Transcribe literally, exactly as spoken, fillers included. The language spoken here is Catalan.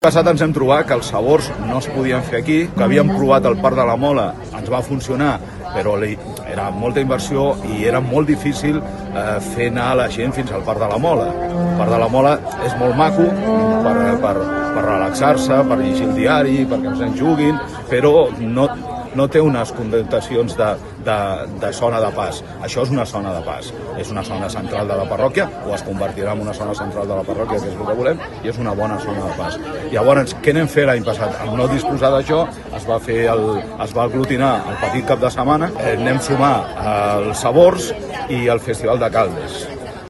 passat ens hem trobat que els sabors no es podien fer aquí, que havíem provat el Parc de la Mola, ens va funcionar, però era molta inversió i era molt difícil eh, fer anar la gent fins al Parc de la Mola. El Parc de la Mola és molt maco per, per, per relaxar-se, per llegir el diari, perquè els nens juguin, però no, no té unes connotacions de, de, de zona de pas. Això és una zona de pas. És una zona central de la parròquia, o es convertirà en una zona central de la parròquia, que és el que volem, i és una bona zona de pas. Llavors, què anem a fer l'any passat? Al no disposar d'això, es va fer el, es va aglutinar el petit cap de setmana, eh, anem a sumar els sabors i el Festival de Caldes.